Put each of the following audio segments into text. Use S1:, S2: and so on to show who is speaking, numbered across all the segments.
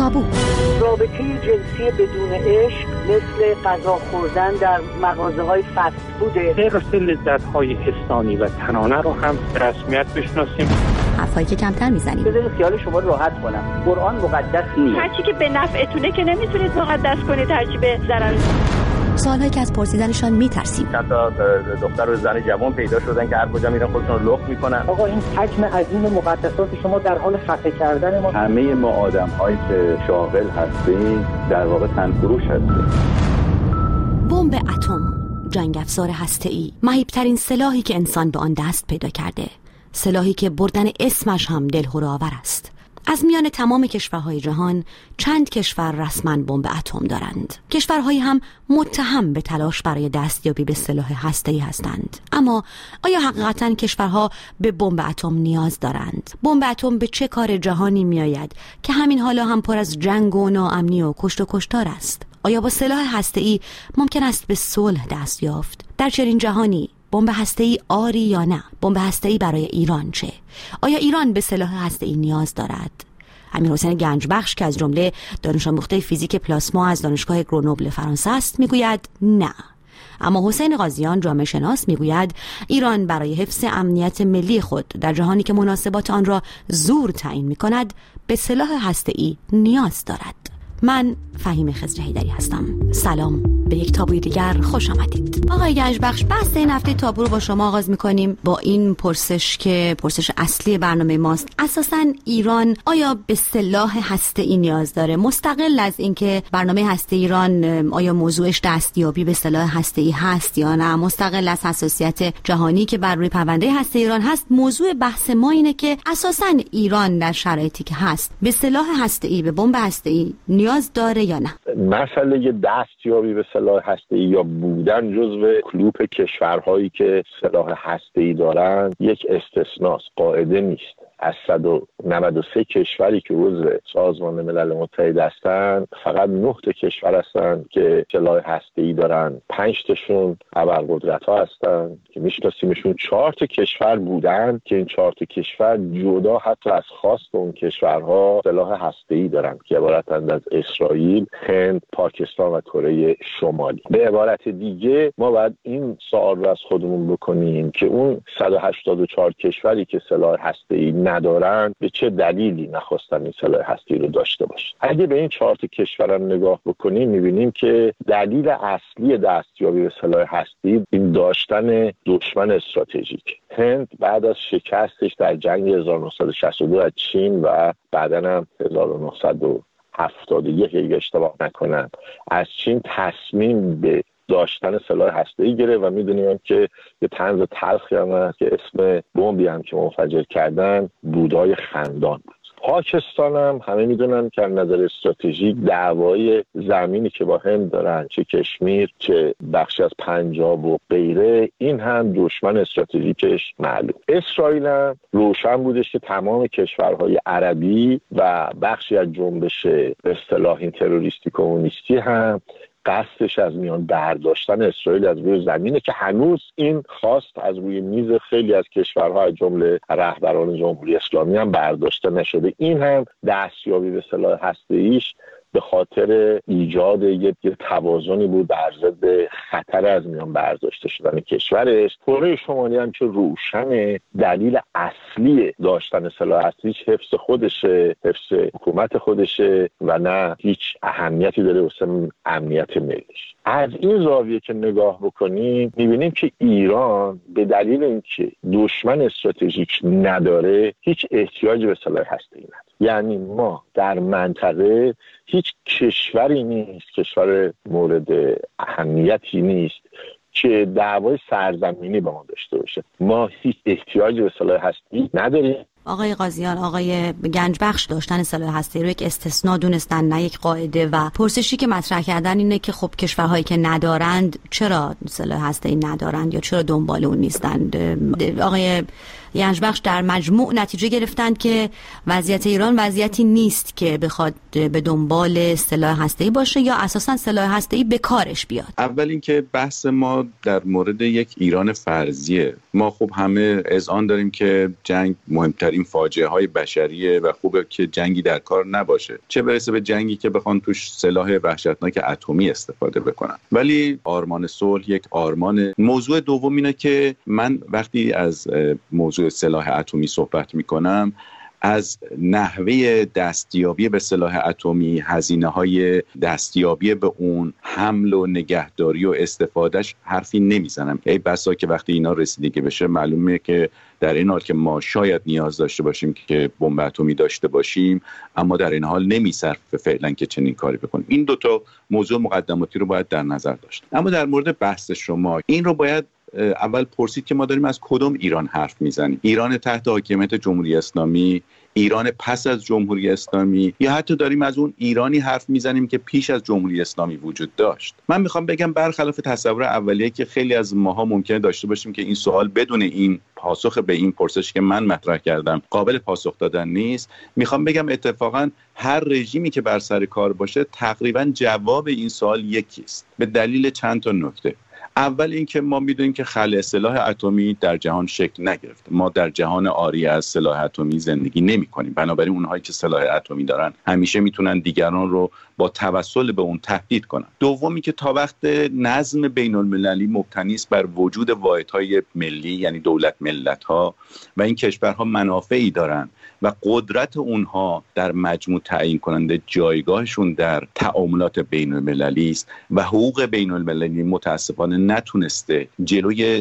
S1: تابو.
S2: رابطه جنسی بدون عشق مثل غذا خوردن در مغازه‌های فست فوده.
S3: حفظ لذت‌های حسانی و تنانه رو هم به رسمیت بشناسیم.
S1: حرفایی که کمتر میزنیم.
S2: بذارید خیال شما راحت کنم. قرآن مقدس نیست.
S4: هرچی که به نفعتونه که نمیتونید مقدس کنید، هرچی به ضرر.
S1: سوالایی که از پرسیدنشان میترسیم.
S5: چند تا دختر و زن جوان پیدا شدن که هر کجا میرن خودشون رو لخت میکنن.
S2: آقا این حجم عظیم مقدسات شما در حال خفه کردن ما.
S5: همه ما آدم‌هایی که شاغل هستیم در واقع تنفروش هستیم.
S1: بمب اتم، جنگ افزار هسته‌ای، مهیب‌ترین سلاحی که انسان به آن دست پیدا کرده. سلاحی که بردن اسمش هم دلهره‌آور است. از میان تمام کشورهای جهان چند کشور رسما بمب اتم دارند. کشورهایی هم متهم به تلاش برای دستیابی به سلاح هسته‌ای هستند. اما آیا حقیقتاً کشورها به بمب اتم نیاز دارند؟ بمب اتم به چه کار جهانی میآید که همین حالا هم پر از جنگ و ناامنی و کشت و کشتار است؟ آیا با سلاح هسته‌ای ممکن است به صلح دست یافت؟ در چنین جهانی بمب هسته‌ای آری یا نه؟ بمب هسته‌ای برای ایران چه؟ آیا ایران به سلاح هسته‌ای نیاز دارد؟ امیرحسین گنجبخش که از جمله دانش آموخته فیزیک پلاسما از دانشگاه گرنوبل فرانسه است میگوید نه. اما حسین قاضیان جامعه شناس میگوید ایران برای حفظ امنیت ملی خود در جهانی که مناسبات آن را زور تعیین می‌کند به سلاح هسته‌ای نیاز دارد. من فهیم خضرحیدری هستم. سلام، به یک تابوی دیگر خوش آمدید. آقای گنجبخش، بحث این هفته تابو رو با شما آغاز می‌کنیم با این پرسش که پرسش اصلی برنامه ماست. اساساً ایران آیا به سلاح هسته‌ای نیاز داره؟ مستقل از اینکه برنامه هسته ایران آیا موضوعش دستیابی به سلاح هسته‌ای هست یا نه، مستقل از حساسیت جهانی که بر روی پرونده هسته ایران هست، موضوع بحث ما اینه که اساساً ایران در شرایطی که هست به سلاح هسته‌ای، به بمب هسته‌ای نیاز داره یا نه؟
S5: مسئله دستیابی به سلاح هسته‌ای یا بودن جزو کلوپ کشورهایی که سلاح هسته‌ای دارن یک استثناست، قاعده نیست. از 193 کشوری که عضو سازمان ملل متحد هستن فقط 9 تا کشور هستن که سلاح هسته‌ای دارن. 5 تاشون ابرقدرت‌ها هستن که میشناسیمشون. 4 تا کشور بودن که این 4 تا کشور جدا حتی از خواست اون کشورها سلاح هسته‌ای دارن که عبارتند از اسرائیل، هند، پاکستان و کره شمالی. به عبارت دیگه ما باید این سوال رو از خودمون بکنیم که اون 184 کشوری که سلاح هسته‌ای ندارن به چه دلیلی نخواستن این سلاح هسته‌ای رو داشته باشن. اگه به این 4 تا کشور نگاه بکنیم می‌بینیم که دلیل اصلی دستیابی به سلاح هسته‌ای این داشتن دشمن استراتژیک. هند بعد از شکستش در جنگ 1962 از چین و بعداً هم 1971 اگه اشتباه نکنم از چین تصمیم به داشتن سلاح هسته‌ای گرفت و میدونیم که یه طنز تلخی هم هست که اسم بمبی هم که منفجر کردن بودای خندان بود. پاکستان هم همه میدونن که از نظر استراتژیک دعوای زمینی که با هند دارن، چه کشمیر چه بخشی از پنجاب و غیره، این هم دشمن استراتژیکش معلوم. اسرائیل هم روشن بودش که تمام کشورهای عربی و بخشی از جنبش به اصطلاح این تروریستی کمونیستی هم قصدش از میان برداشتن اسرائیل از روی زمینه که هنوز این خواست از روی میز خیلی از کشورها از جمله رهبران جمهوری اسلامی هم برداشته نشده. این هم دستیابی به سلاح هسته‌ایش به خاطر ایجاد یک توازنی بود بر ضد خطر از میان برداشته شدن کشورش. کره شمالی هم که روشن دلیل اصلی داشتن سلاح هسته‌ایش حفظ خودشه، حفظ حکومت خودشه و نه هیچ اهمیتی داره واسه امنیت ملیش. از این زاویه که نگاه بکنیم میبینیم که ایران به دلیل اینکه دشمن استراتژیک نداره هیچ احتیاجی به سلاح هسته‌ای نداره. یعنی ما در منطقه هیچ کشوری نیست، کشور مورد اهمیتی نیست که دعوای سرزمینی با ما داشته باشه. ما هیچ احتیاجی به سلاح هسته‌ای نداریم.
S1: آقای قاضیان، آقای گنجبخش داشتن سلاح هسته‌ای رو یک استثناء دونستن نه یک قاعده و پرسشی که مطرح کردن اینه که خب کشورهایی که ندارند چرا سلاح هسته‌ای ندارند یا چرا دنبال اون نیستند؟ آقای گنجبخش در مجموع نتیجه گرفتند که وضعیت ایران وضعیتی نیست که بخواد به دنبال سلاح هسته‌ای باشه یا اساساً سلاح هسته‌ای به کارش بیاد.
S6: اول اینکه بحث ما در مورد یک ایران فرضیه. ما خب همه اذعان داریم که جنگ مهمترین فاجعه های بشریه و خوبه که جنگی در کار نباشه، چه برسه به جنگی که بخوان توش سلاح وحشتناک اتمی استفاده بکنن. ولی آرمان صلح یک آرمان. موضوع دوم اینه که من وقتی از موضوع سلاح اتمی صحبت میکنم، از نحوه دستیابی به سلاح اتمی، هزینه‌های دستیابی به اون، حمل و نگهداری و استفادهش حرفی نمیزنم. ای بسا که وقتی اینا رسیدگی بشه معلومه که در این حال که ما شاید نیاز داشته باشیم که بمب اتمی داشته باشیم، اما در این حال نمیصرفه فعلا که چنین کاری بکنیم. این دوتا موضوع مقدماتی رو باید در نظر داشت. اما در مورد بحث شما این رو باید اول پرسید که ما داریم از کدوم ایران حرف میزنیم؟ ایران تحت حاکمیت جمهوری اسلامی، ایران پس از جمهوری اسلامی، یا حتی داریم از اون ایرانی حرف میزنیم که پیش از جمهوری اسلامی وجود داشت؟ من میخوام بگم برخلاف تصور اولیه که خیلی از ماها ممکنه داشته باشیم که این سوال بدون این پاسخ به این پرسش که من مطرح کردم قابل پاسخ دادن نیست، میخوام بگم اتفاقا هر رژیمی که بر سر کار باشه تقریبا جواب این سوال یکیست، به دلیل چند تا نکته. اول اینکه ما میدونیم که خلأ سلاح اتمی در جهان شکل نگرفته. ما در جهان عاری از سلاح اتمی زندگی نمی‌کنیم. بنابراین اونهایی که سلاح اتمی دارن همیشه میتونن دیگران رو با توسل به اون تهدید کنن. دومی که تا وقت نظم بین‌المللی مبتنی است بر وجود واحدهای ملی، یعنی دولت ملت‌ها، و این کشورها منافعی دارن و قدرت اونها در مجموع تعیین کننده جایگاهشون در تعاملات بین‌المللی است و حقوق بین‌المللی متاسفانه نتونسته جلوی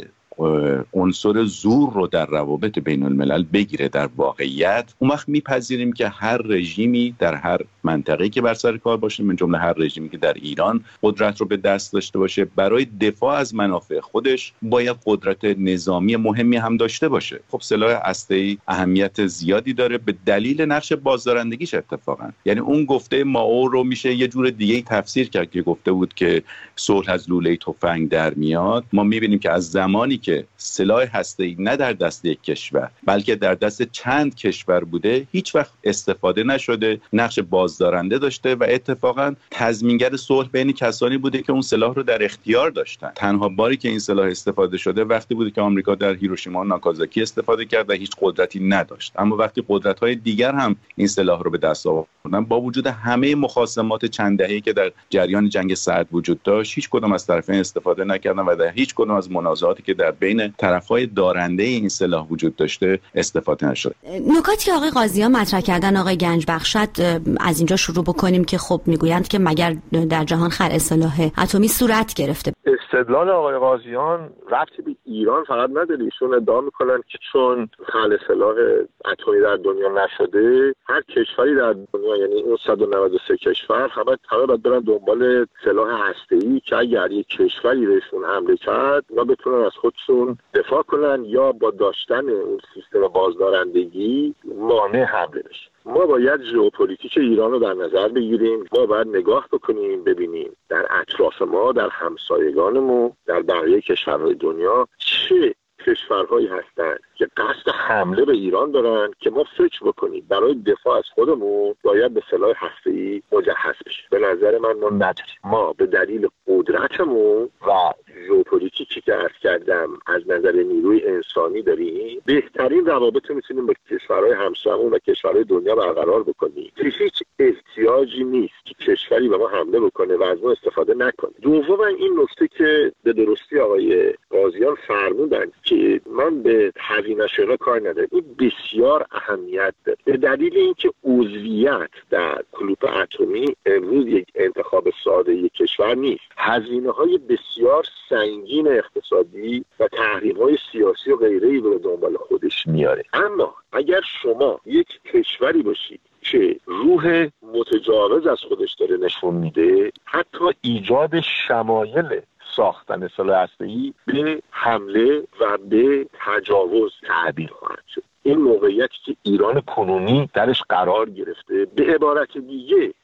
S6: عنصر زور رو در روابط بین الملل بگیره. در واقعیت اون وقت میپذیریم که هر رژیمی در هر منطقه‌ای که بر سر کار باشه، من جمله هر رژیمی که در ایران قدرت رو به دست داشته باشه، برای دفاع از منافع خودش باید قدرت نظامی مهمی هم داشته باشه. خب سلاح هسته‌ای اهمیت زیادی داره به دلیل نقش بازدارندگیش. اتفاقا یعنی اون گفته مائو رو میشه یه جور دیگه تفسیر کرد که گفته بود که صلح از لوله تفنگ در میاد. ما میبینیم که از زمانی که سلاح هسته‌ای نه در دست یک کشور بلکه در دست چند کشور بوده، هیچ وقت استفاده نشده، نقش بازدارنده داشته و اتفاقا تضمینگر صلح بین کسانی بوده که اون سلاح رو در اختیار داشتن. تنها باری که این سلاح استفاده شده وقتی بوده که آمریکا در هیروشیما و ناکازاکی استفاده کرد و هیچ قدرتی نداشت. اما وقتی قدرت‌های دیگر هم این سلاح رو به دست آوردن، با وجود همه مخاصمات چند دهه‌ای که در جریان جنگ سرد وجود داشت، هیچ کدام از طرفین استفاده نکردن و در هیچ کدام از منازعاتی که در بین طرف‌های دارنده این سلاح وجود داشته استفاده نشده.
S1: نکاتی که آقای قاضیان مطرح کردن آقای گنجبخش، از اینجا شروع بکنیم که خب میگویند که مگر در جهان خلأ سلاح اتمی صورت گرفته؟
S5: استدلال آقای قاضیان ربطی به ایران فقط نداره. ایشون ادعا میکنن که چون خلأ سلاح اتمی در دنیا نشده، هر کشوری در دنیا، یعنی اون 193 کشور، همه باید برن دنبال سلاح هسته‌ای که اگر یک کشوری بهشون حمله کرد اونا بتونن از خودشون دفاع کنن یا با داشتن اون سیستم بازدارندگی مانع حمله بشه. ما باید ژئوپلیتیک ایران رو در نظر بگیریم. ما باید نگاه بکنیم ببینیم در اطراف ما، در همسایگانمون، در بقیه کشورهای دنیا چه کشورهایی هستند که قصد حمله به ایران دارن که ما فکر بکنیم برای دفاع از خودمون باید به سلاح هسته‌ای مجهز بشیم. به نظر من ما نداریم. ما به دلیل قدرتمون و ژئوپلیتیکی که عرض کردم از نظر نیروی انسانی داریم، بهترین روابط میتونیم با کشورهای همسایه‌مون و کشورهای دنیا برقرار بکنیم. هیچ احتیاجی نیست که کشوری به ما حمله بکنه و از ما استفاده نکنه. دوما این نکته که به درستی آقای قاضیان فرمودن که من به هزینه‌شون کار ندارم، این بسیار اهمیت داره به دلیل اینکه عضویت در کلوپ اتمی امروز یک انتخاب ساده یک کشور نیست. هزینه‌های بسیار سنگین اقتصادی و تحریم‌های سیاسی و غیره‌ای رو دنبال خودش میاره. اما اگر شما یک کشوری باشید که روح متجاوز از خودش داره نشون میده، حتی ایجاد شمایل ساختن سلاح هسته‌ای به حمله و به تجاوز تعبیر خواهد شد. این موقعیتی که ایران کنونی درش قرار گرفته، به عبارت دیگه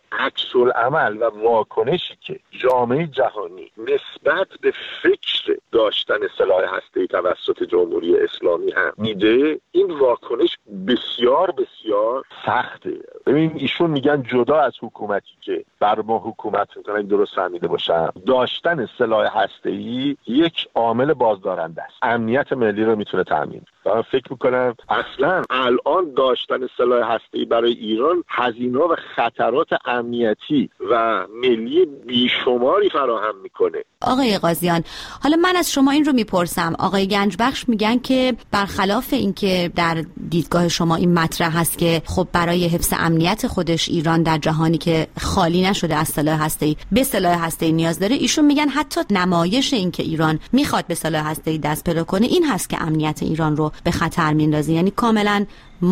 S5: عکس‌العمل و واکنشی که جامعه جهانی نسبت به فکر داشتن سلاح هسته‌ای توسط جمهوری اسلامی هم میده، این واکنش بسیار بسیار سخته. ببین ایشون میگن جدا از حکومتی که بر ما حکومت میکنه، درست فهمیده باشم، داشتن سلاح هسته‌ای یک عامل بازدارنده است، امنیت ملی رو میتونه تامین. من فکر میکنم اصلا الان داشتن سلاح هسته‌ای برای ایران هزینه‌ها و خطرات امنیتی و ملی بیشماری فراهم میکنه.
S1: آقای قاضیان، حالا من از شما این رو میپرسم، آقای گنجبخش میگن که برخلاف اینکه در دیدگاه شما این مطرح هست که خب برای حفظ امنیت خودش ایران در جهانی که خالی نشده از سلاح هسته‌ای به سلاح هسته‌ای نیاز داره، ایشون میگن حتی نمایش این که ایران میخواد به سلاح هسته‌ای دست پیدا کنه این هست که امنیت ایران رو به خطر میندازه. یعنی کاملا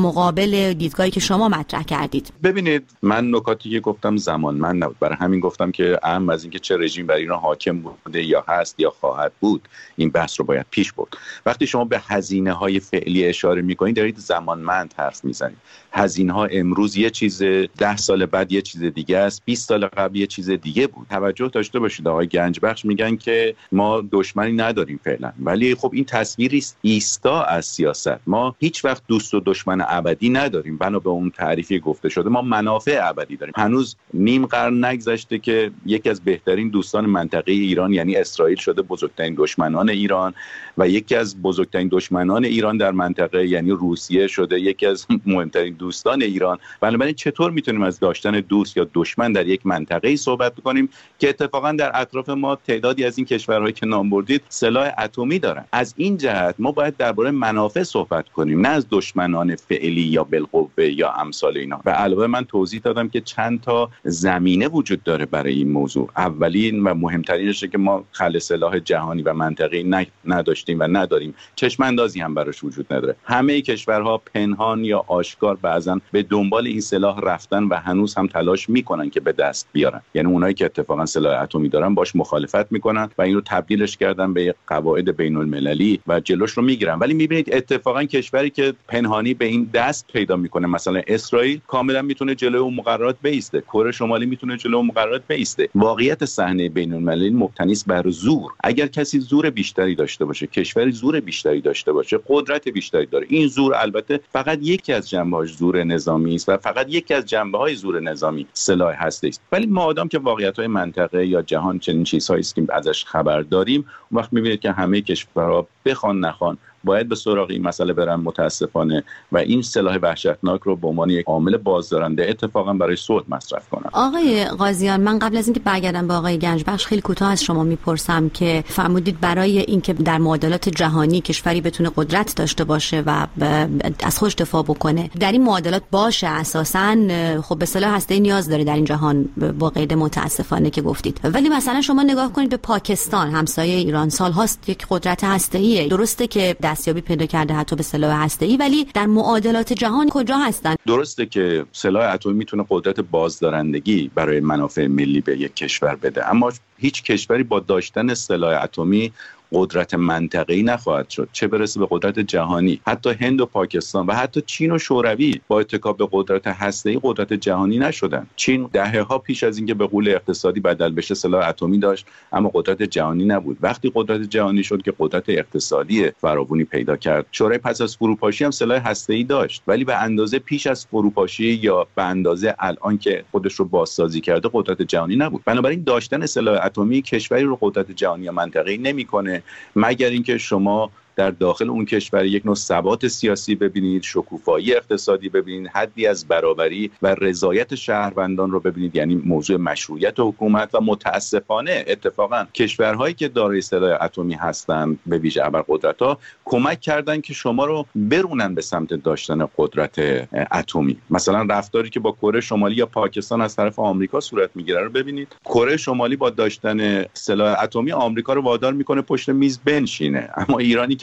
S1: مقابل دیدگاهی که شما مطرح کردید.
S6: ببینید، من نکاتی که گفتم زمانمند نبود، برای همین گفتم که اهم از این که چه رژیم بر ایران حاکم بوده یا هست یا خواهد بود، این بحث رو باید پیش برد. وقتی شما به هزینه‌های فعلی اشاره می‌کنید دارید زمانمند حرف می‌زنید. هزینه‌ها امروز یه چیز، 10 سال بعد یه چیز دیگه است، 20 سال قبل یه چیز دیگه بود. توجه داشته باشید، آقای گنجبخش میگن که ما دشمنی نداریم فعلا، ولی خب این تصویری است ایستا از سیاست. ما هیچ وقت دوست و دشمن ابدی نداریم. بنا به اون تعریفی گفته شده ما منافع ابدی داریم. هنوز نیم قرن نگذشته که یکی از بهترین دوستان منطقه ایران یعنی اسرائیل شده بزرگترین دشمنان ایران و یکی از بزرگترین دشمنان ایران در منطقه یعنی روسیه شده یکی از مهمترین دوستان ایران. بنابراین چطور میتونیم از داشتن دوست یا دشمن در یک منطقه‌ای صحبت کنیم که اتفاقا در اطراف ما تعدادی از این کشورهایی که نام بردید سلاح اتمی دارن؟ از این جهت ما باید درباره منافع صحبت کنیم، نه از دشمنان فعلی یا بالقوه یا امثال اینا. و علاوه من توضیح دادم که چند تا زمینه وجود داره برای این موضوع. اولین و مهمترینشه که ما خلع سلاح جهانی و منطقه‌ای نداشتیم و نداریم، چشم اندازی هم براش وجود نداره. همه کشورها پنهان یا آشکار بعضن به دنبال این سلاح رفتن و هنوز هم تلاش میکنن که به دست بیارن. یعنی اونایی که اتفاقا سلاح اتمی دارن باش مخالفت میکنن و این رو تبدیلش کردن به قواعد بین‌المللی و جلوش رو میگیرن. ولی میبینید اتفاقا کشوری که پنهانی به این دست پیدا میکنه، مثلا اسرائیل، کاملا میتونه جلوی اون مقررات بایسته. کره شمالی میتونه جلوی اون مقررات بایسته. واقعیت صحنه بین‌المللی مبتنی است بر زور. اگر کسی زور بیشتری داشته باشه، کشوری زور بیشتری داشته باشه، قدرت بیشتری داره، این زور البته فقط یکی از جنبه‌هاش زور نظامی است و فقط یکی از جنبه‌های زور نظامی سلاح هسته است. ولی مادام که واقعیت‌های منطقه یا جهان چنین چیزهایی است که ازش خبر داریم، اون وقت می‌بینید که همه کشورها بخوان نخوان باید به سراغ این مسئله برن متاسفانه و این سلاح وحشتناک رو به عنوان یک عامل بازدارنده اتفاقا برای صلح مصرف کنن.
S1: آقای قاضیان، من قبل از اینکه برگردم به آقای گنجبخش خیلی کوتاه از شما میپرسم که فرمودید برای اینکه در معادلات جهانی کشوری بتونه قدرت داشته باشه و از خودش دفاع بکنه، در این معادلات باشه اساساً خب به سلاح هسته‌ای نیاز داره در این جهان، با قید متاسفانه که گفتید. ولی مثلا شما نگاه کنید به پاکستان، همسایه ایران، سال‌هاست یک قدرت هسته‌ایه. درسته که دستیابی پیدا کرده حتی به سلاح هسته‌ای، ولی در معادلات جهان کجا هستن؟
S6: درسته که سلاح اتمی میتونه قدرت بازدارندگی برای منافع ملی به یک کشور بده، اما هیچ کشوری با داشتن سلاح اتمی قدرت منطقه‌ای نخواهد شد، چه برسه به قدرت جهانی. حتی هند و پاکستان و حتی چین و شوروی با اتکا به قدرت هسته‌ای قدرت جهانی نشدن. چین دهه‌ها پیش از اینکه به قول اقتصادی بدل بشه سلاح اتمی داشت، اما قدرت جهانی نبود. وقتی قدرت جهانی شد که قدرت اقتصادی فراوانی پیدا کرد. شوروی پس از فروپاشی هم سلاح هسته‌ای داشت، ولی به اندازه پیش از فروپاشی یا به اندازه الان که خودش رو بازسازی کرده قدرت جهانی نبود. بنابراین داشتن سلاح اتمی کشوری رو قدرت جهانی یا منطقه‌ای نمی‌کنه، مگر اینکه شما در داخل اون کشور یک نوع ثبات سیاسی ببینید، شکوفایی اقتصادی ببینید، حدی از برابری و رضایت شهروندان رو ببینید، یعنی موضوع مشروعیت حکومت. و متاسفانه اتفاقا کشورهایی که دارای سلاح اتمی هستند به ویژه ابرقدرت‌ها کمک کردن که شما رو برونن به سمت داشتن قدرت اتمی. مثلا رفتاری که با کره شمالی یا پاکستان از طرف آمریکا صورت میگیره رو ببینید. کره شمالی با داشتن سلاح اتمی آمریکا رو وادار میکنه پشت میز بنشینه، اما ایرانی که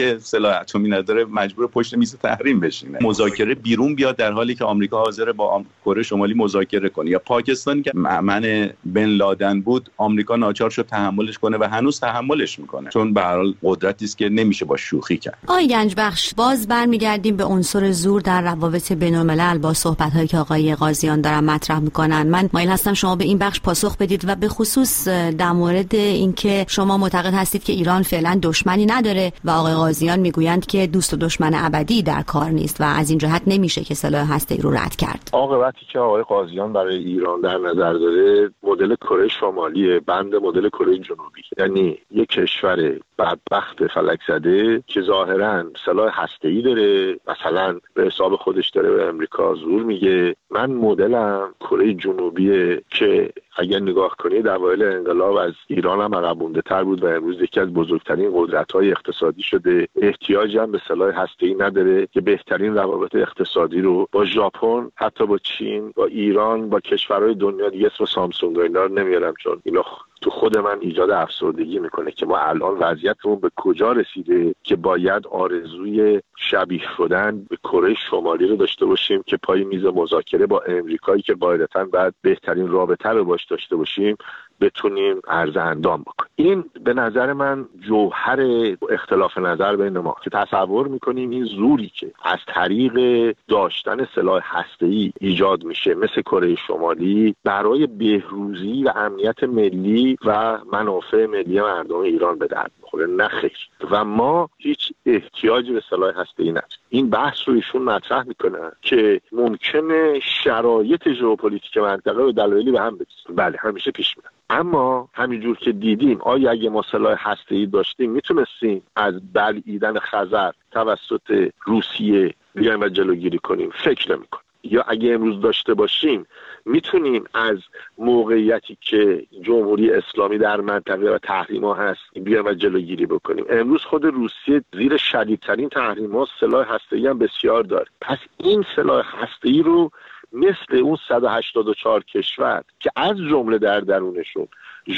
S6: که سلاح اتمی نداره مجبور پشت میز تحریم بشینه. مذاکره بیرون بیاد در حالی که آمریکا حاضر با کره شمالی مذاکره کنه. یا پاکستانی که مأمن بن لادن بود، آمریکا ناچار شد تحملش کنه و هنوز تحملش میکنه، چون به هر حال قدرتی است که نمیشه با شوخی کرد.
S1: آقای گنجبخش، باز برمیگردیم به عنصر زور در روابط بین‌الملل با صحبت‌هایی که آقای قاضیان دارن مطرح میکنن. من مایل هستم شما به این بخش پاسخ بدید و به خصوص در مورد اینکه شما معتقد هستید که ایران فعلا دشمنی نداره و آقای قاضیان میگویند که دوست و دشمن ابدی در کار نیست و از این جهت نمیشه که سلاح هسته‌ای رو رد کرد.
S5: عاقبتی که آقای قاضیان برای ایران در نظر داره مدل کره شمالی بند مدل کره جنوبی، یعنی یک کشور بدبخت فلک زده که ظاهراً سلاح هسته‌ای داره، مثلا به حساب خودش داره به امریکا زور میگه. من مدلم کره جنوبیه که اگر نگاه کنید اوایل انقلاب از ایران هم عقب مونده‌تر بود و امروز یکی از بزرگترین قدرت‌های اقتصادی شده. احتیاجی هم به سلاح هسته‌ای نداره که بهترین روابط اقتصادی رو با ژاپن، حتی با چین، با ایران، با کشورهای دنیا دیگه اسم سامسونگ و اینا رو نمیارم چون اینا تو خود من ایجاد افسردگی میکنه که ما الان وضعیتمون به کجا رسیده که باید آرزوی شبیه شدن به کره شمالی رو داشته باشیم که پای میز مذاکره با امریکایی که قاعدتاً بعد بهترین رابطه رو باش داشته باشیم بتونیم عرض اندام بکنیم. این به نظر من جوهر اختلاف نظر بین ما که تصور میکنیم این زوری که از طریق داشتن سلاح هسته‌ای ایجاد میشه مثل کره شمالی برای بهروزی و امنیت ملی و منافع ملی مردم ایران به درد بخوره. نه خیر. و ما هیچ احتیاجی به سلاح هسته‌ای نداریم. این بحث رو ایشون مطرح میکنن که ممکنه شرایط ژئوپلیتیک منطقه و دلایلی به هم برسه. بله همیشه پیش میاد. اما همینجور که دیدیم آیا اگه ما سلاح هسته‌ای داشتیم میتونستیم از بلعیدن خزر توسط روسیه بیایم و جلوگیری کنیم؟ فکر نمی‌کنم. یا اگه امروز داشته باشیم میتونیم از موقعیتی که جمهوری اسلامی در منطقه و تحریم‌ها هست بیایم و جلوگیری بکنیم؟ امروز خود روسیه زیر شدیدترین تحریم‌ها سلاح هسته‌ای هم بسیار داره. پس این سلاح هسته‌ای رو مثل اون 184 کشور که از جمله در درونشون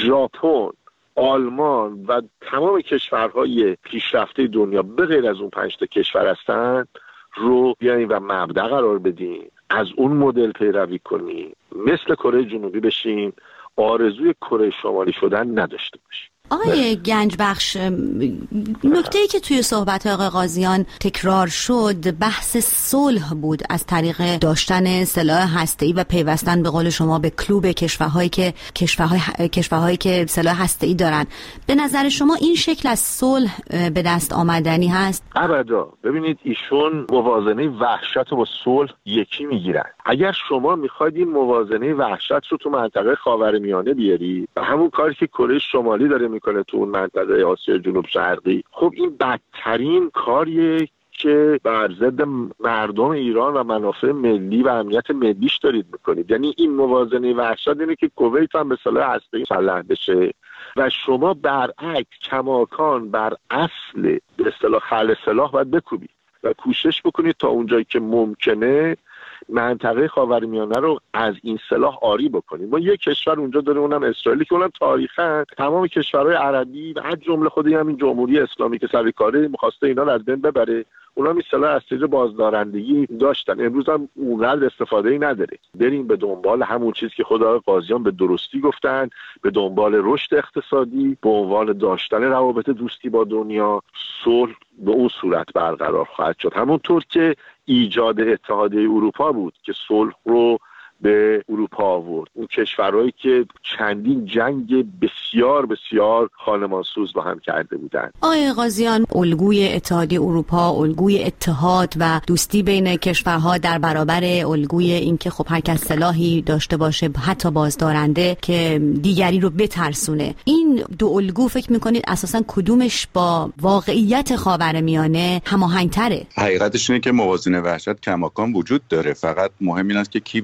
S5: ژاپن، آلمان و تمام کشورهای پیشرفته دنیا به غیر از اون 5 تا کشور هستن رو بیاییم و مبدأ قرار بدیم، از اون مدل پیروی کنیم، مثل کره جنوبی بشیم، آرزوی کره شمالی شدن نداشته باشیم.
S1: آقای گنجبخش، نکته‌ای که توی صحبت آقای قاضیان تکرار شد بحث صلح بود از طریق داشتن سلاح هسته‌ای و پیوستن به قول شما به کلوب کشورهایی که سلاح هسته‌ای دارن. به نظر شما این شکل از صلح به دست آمدنی هست؟
S5: ابدا. ببینید ایشون موازنه وحشت رو با صلح یکی میگیرن. اگر شما میخواید این موازنه وحشت رو تو منطقه خاورمیانه بیاری و همون کاری که کره شمالی داره میکنه تو اون منطقه آسیا جنوب شرقی، خب این بدترین کاریه که بر ضد مردم ایران و منافع ملی و امنیت ملیش دارید میکنید. یعنی این موازنه وحشت اینه که کویت هم به سلاح هسته‌ای مسلح بشه و شما برعکس کماکان بر اصل به اصطلاح خلع سلاح باید بکوبید و کوشش بکنید تا اونجایی که ممکنه منطقه خاورمیانه رو از این سلاح آری بکنیم. ما یک کشور اونجا داریم اونم اسرائیل که اونم تاریخاً تمام کشورهای عربی و از جمله خود همین جمهوری اسلامی که سرکاره می‌خواسته اینا رو از بین ببره، اونا می سلاح هسته‌ای بازدارندگی داشتن، امروز هم اونقدر استفاده‌ای نداره. بریم به دنبال همون چیزی که خدا قاضیان به درستی گفتن، به دنبال رشد اقتصادی، به عنوان داشتن روابط دوستی با دنیا. صلح به اون صورت برقرار خواهد شد، همونطور که ایجاد اتحادیه اروپا بود که صلح رو به اروپا آورد. اون کشورهایی که چندین جنگ بسیار بسیار خانمانسوز با هم کرده بودند.
S1: آقای قاضیان، الگوی اتحادیه اروپا، الگوی اتحاد و دوستی بین کشورها در برابر الگوی اینکه خب هر کس سلاحی داشته باشه حتی بازدارنده که دیگری رو بترسونه، این دو الگو فکر میکنید اساساً کدومش با واقعیت خاورمیانه هماهنگ‌تره؟
S6: حقیقتش اینه که موازنه وحشت کماکان وجود داره، فقط مهم این است که کی وحشت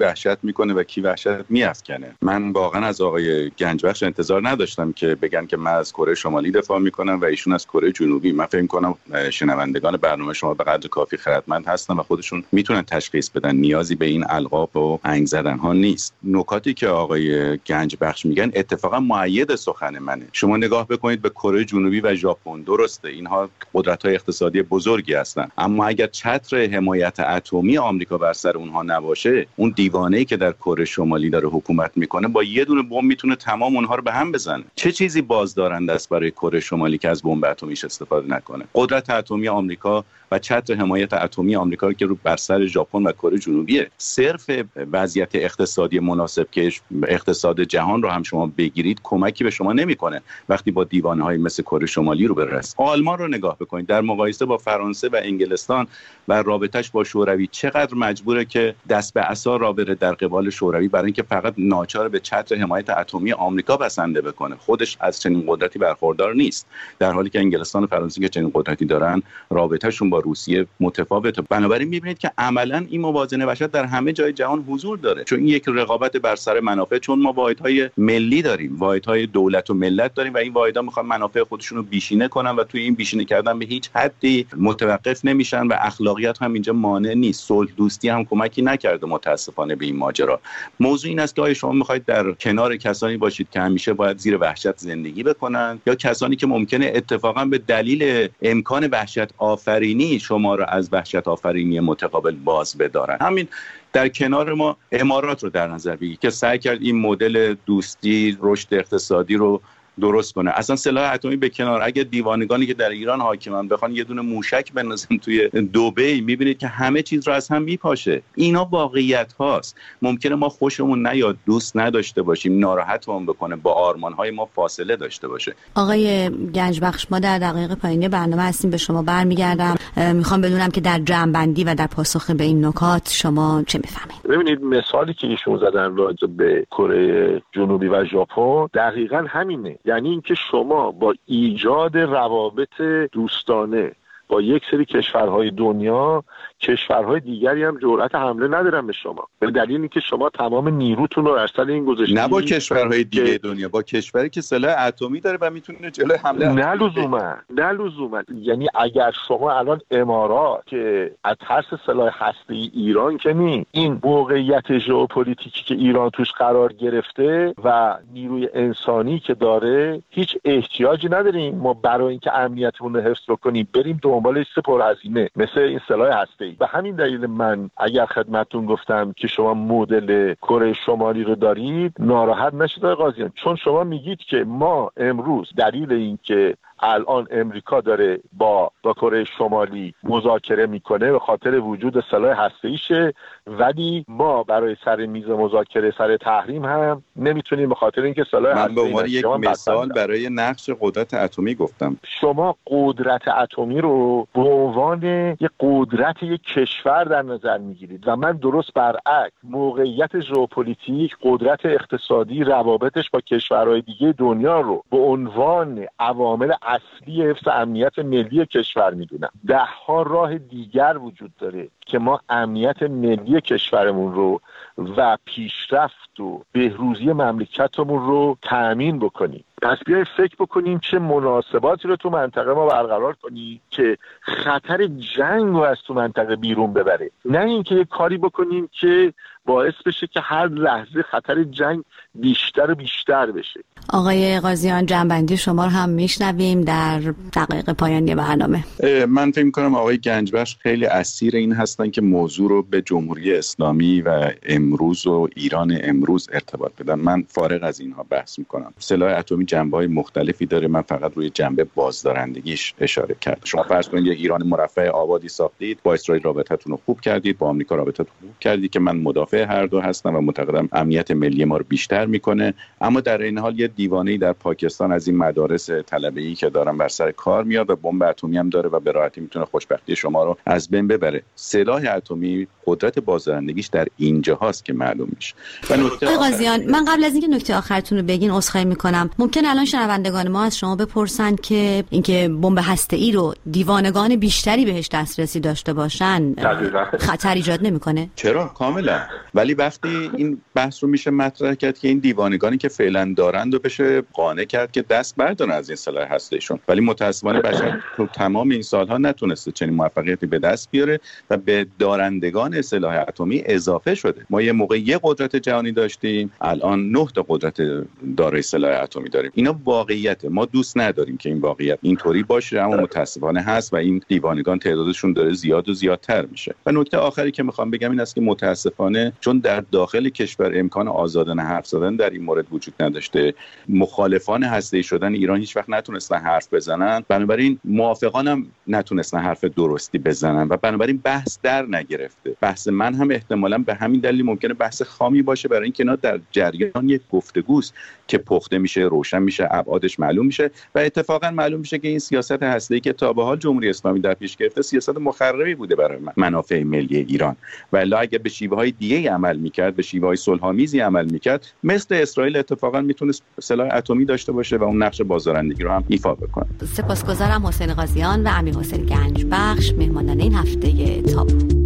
S6: میکنه و کی وحشت میافکنه. من واقعا از آقای گنجبخش انتظار نداشتم که بگن که من از کره شمالی دفاع میکنم و ایشون از کره جنوبی. من فکر کنم شنوندگان برنامه شما به قدر کافی خردمند هستن و خودشون میتونن تشخیص بدن، نیازی به این القاب و انگ زدن ها نیست. نکاتی که آقای گنجبخش میگن اتفاقا مؤید سخن منه. شما نگاه بکنید به کره جنوبی و ژاپن، درسته اینها قدرت‌های اقتصادی بزرگی هستن، اما اگر چتر حمایت اتمی آمریکا بر سر اونها نباشه، اون دیوانه‌ای که در کره شمالی داره حکومت میکنه با یه دونه بمب میتونه تمام اونها رو به هم بزنه. چه چیزی بازدارنده است برای کره شمالی که از بمب اتمیش استفاده نکنه؟ قدرت اتمی آمریکا و چتر حمایت اتمی آمریکا که رو بر سر ژاپن و کره جنوبیه. صرف وضعیت اقتصادی مناسب که اقتصاد جهان رو هم شما بگیرید کمکی به شما نمیکنه وقتی با دیوانه‌های مثل کره شمالی رو برسید. آلمان رو نگاه بکنید، در مقایسه با فرانسه و انگلستان و رابطش با شوروی چقدر مجبوره که دست به عصا را بره در قبال شوروی برای اینکه فقط ناچار به چتر حمایت اتمی آمریکا بسنده بکنه. خودش از چنین قدرتی برخوردار نیست، در حالی که انگلستان و فرانسه که چنین قدرتی دارن رابطهشون با روسیه متفاوته. بنابراین می‌بینید که عملاً این موازنه وحشت در همه جای جهان حضور داره، چون این یک رقابت بر سر منافع، چون ما واحدهای ملی داریم، واحدهای دولت و ملت داریم و این واحدها میخوان منافع خودشون رو بیشینه کنن و توی این بیشینه کردن به هیچ حدی متوقف نمیشن و اخلاقیات هم اینجا مانع نیست. صلح دوستی هم کمکی نکرده متاسفانه به این ماجرا. موضوع این است که آیا شما میخواید در کنار کسانی باشید که همیشه باید زیر وحشت زندگی بکنن یا کسانی که ممکنه اتفاقا به دلیل امکان وحشت آفرینی شما رو از وحشت آفرینی متقابل باز بدارن؟ همین در کنار ما امارات رو در نظر بگیرید که سعی کرد این مدل دوستی رشد اقتصادی رو درست کنه. اصلا سلاح اتمی به کنار، اگه دیوانگانی که در ایران حاکمن بخوان یه دونه موشک بندازن توی دبی، میبینید که همه چیز رو از هم میپاشه. اینا واقعیت هاست. ممکنه ما خوشمون نیاد، دوست نداشته باشیم، ناراحتمون بکنه، با آرمان‌های ما فاصله داشته باشه.
S1: آقای گنجبخش، ما در دقایق پایانی برنامه هستیم، به شما برمیگردم. میخوام بدونم که در جمع‌بندی و در پاسخ به این نکات شما چه میفهمید؟
S5: ببینید مثالی که ایشون زدن راجع به کره جنوبی و ژاپن دقیقاً همینه. یعنی اینکه شما با ایجاد روابط دوستانه با یک سری کشورهای دنیا، کشورهای دیگری هم جرأت حمله ندارن به شما، به دلیل اینکه شما تمام نیروتون رو اصلا این گذاشتید.
S6: نه با کشورهای دیگه دنیا، با کشوری که سلاح اتمی داره و میتونه جلوی حمله.
S5: نه لزوما. یعنی اگر شما الان امارات که از ترس سلاح هسته‌ای ایران که نی، این موقعیت ژئوپلیتیکی که ایران توش قرار گرفته و نیروی انسانی که داره، هیچ احتیاجی نداریم ما برای اینکه امنیتمون رو حفظ کنیم بریم دنبال پرهزینه مثل این سلاح هسته‌ای. به همین دلیل من اگر خدمتتون گفتم که شما مدل کره شمالی رو دارید، ناراحت نشید آقای قاضیان، چون شما میگید که ما امروز دلیل اینکه الان امریکا داره با کره شمالی مذاکره میکنه به خاطر وجود سلاح هسته‌ایشه، ولی ما برای سر میز مذاکره سر تحریم هم نمیتونیم به خاطر اینکه سلاح هسته‌ای.
S6: من به عنوان یک مثال برای نقش قدرت اتمی گفتم.
S5: شما قدرت اتمی رو به عنوان یک قدرت یک کشور در نظر میگیرید و من درست برعکس موقعیت ژئوپلیتیک، قدرت اقتصادی، روابطش با کشورهای دیگه دنیا رو به عنوان عوامل اصلی حفظ امنیت ملی کشور میدونم. ده ها راه دیگر وجود داره که ما امنیت ملی کشورمون رو و پیشرفت و بهروزی مملکتمون رو تأمین بکنیم. پس بیایید فکر بکنیم چه مناسباتی رو تو منطقه ما برقرار کنیم که خطر جنگ رو از تو منطقه بیرون ببره، نه اینکه یه کاری بکنیم که باعث بشه که هر لحظه خطر جنگ بیشتر و بیشتر بشه.
S1: آقای قاضیان، جنبندی شما رو هم میشنویم در دقایق پایانی برنامه.
S6: من فکر می‌کنم آقای گنجبخش خیلی اسیر این هستن که موضوع رو به جمهوری اسلامی و امروز و ایران امروز ارتباط بدن. من فارغ از اینها بحث می‌کنم. سلاح اتمی جنبه‌های مختلفی داره، من فقط روی جنبه بازدارندگیش اشاره کردم. شما فرض کنید یک ایران مرفه آبادی ساختید، با اسرائیل رابطتون رو خوب کردید، با آمریکا رابطتون رو خوب کردید که من مدافع هر دو هستم و معتقدم امنیت ملی ما رو بیشتر میکنه، اما در این حال یه دیوانه‌ای در پاکستان از این مدارس طلبه‌ای که دارن بر سر کار میاد و بمب اتمی هم داره و به راحتی میتونه خوشبختی شما رو از بین ببره. سلاح اتمی قدرت بازدارندگیش در اینجا هست که معلوم میشه. و نکته
S1: قاضیان، من قبل از اینکه نکته آخرتون رو بگین عذرخواهی میکنم، ممکن الان شنوندگان ما از شما بپرسن که اینکه بمب هسته‌ای رو دیوانگان بیشتری بهش دسترسی داشته باشن خطر ایجاد نمیکنه؟
S6: چرا؟ کاملا. ولی وقتی این بحث رو میشه مطرح کرد که این دیوانگانی که فعلا دارند و بشه قانع کرد که دست بردارن از این سلاح هسته‌ایشون، ولی متأسفانه بشر تو تمام این سالها نتونسته چنین موفقیتی به دست بیاره و به دارندگان سلاح اتمی اضافه شده. ما یه موقع یه قدرت جهانی داشتیم، الان 9 تا قدرت دارای سلاح اتمی داریم. اینا واقعیته، ما دوست نداریم که این واقعیت اینطوری باشه، اما متأسفانه هست و این دیوانگان تعدادشون داره زیاد و زیادتر میشه. و نکته آخری که میخوام بگم این است که متأسفانه چون در داخل کشور امکان آزادانه حرف زدن در این مورد وجود نداشته، مخالفان هسته‌ای شدن ایران هیچ وقت نتونستن حرف بزنن، بنابراین موافقان هم نتونستن حرف درستی بزنن و بنابراین بحث در نگرفته. بحث من هم احتمالاً به همین دلیل ممکنه بحث خامی باشه، برای اینکه اینا در جریان یک گفتگوست که پخته میشه، روشن میشه، ابعادش معلوم میشه و اتفاقا معلوم میشه که این سیاست هسته‌ای که تا به حال جمهوری اسلامی در پیش گرفته سیاست مخربی بوده برای منافع ملی ایران و الا اگه به شیوه‌های دیگه عمل میکرد، به شیوه‌های صلح‌آمیزی عمل میکرد، مثل اسرائیل اتفاقا میتونست سلاح اتمی داشته باشه و اون نقش بازدارندگی رو هم ایفا بکنه.
S1: سپاسگزارم حسین قاضیان و امیر حسین گنجبخش، مهمانان این هفته تابو.